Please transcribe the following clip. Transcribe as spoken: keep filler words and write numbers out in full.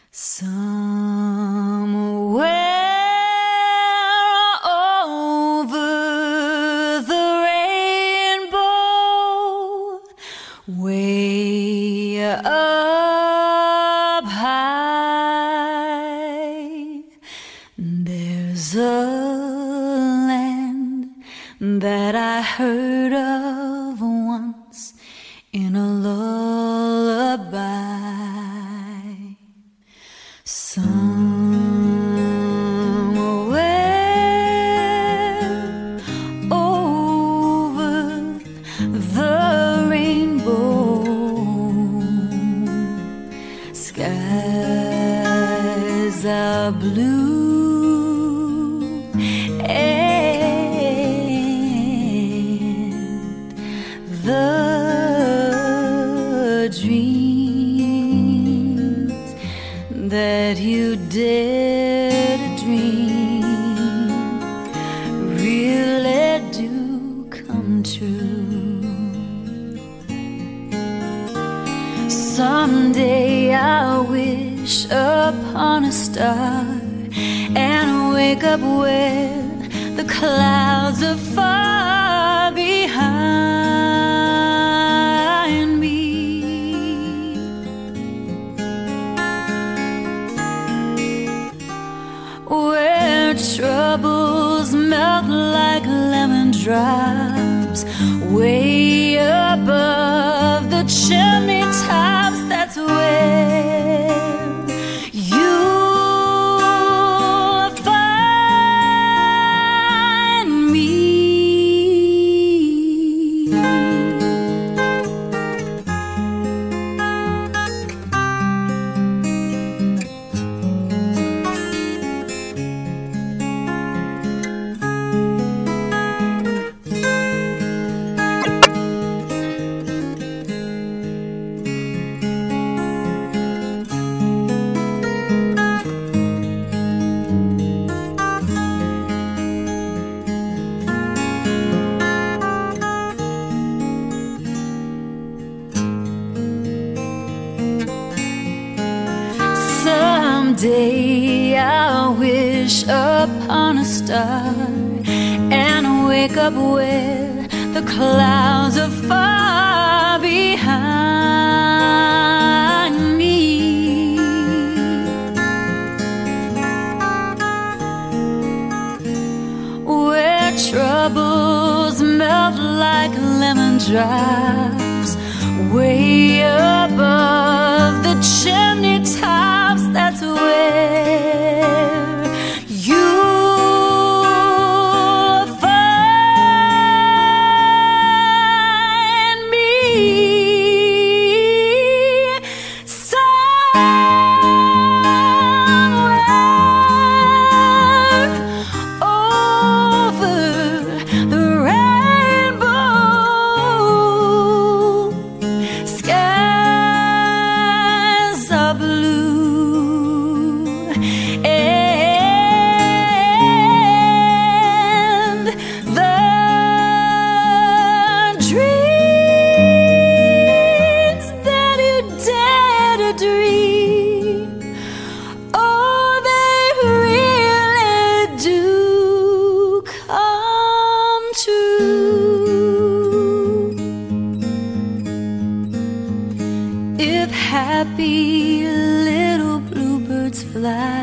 Somewhere over the rainbow, way up high, there's a land that I heard of once in a lullaby. Somewhere over the rainbow, skies are blue and the dreams that you dare to dream really do come true. Someday I'll wish upon a star and wake up where the clouds are far behind me, where troubles melt like lemon drops way above the chimney tops. That's where you'll find me. Someday I'll wish upon a star and wake up where the clouds are far behind me, where troubles melt like lemon drops way above the chimney tops. That's where you'll find me. Somewhere over the rainbow, skies are blue and the dreams that you dare to dream, oh, they really do come true. If happy little bluebirds fly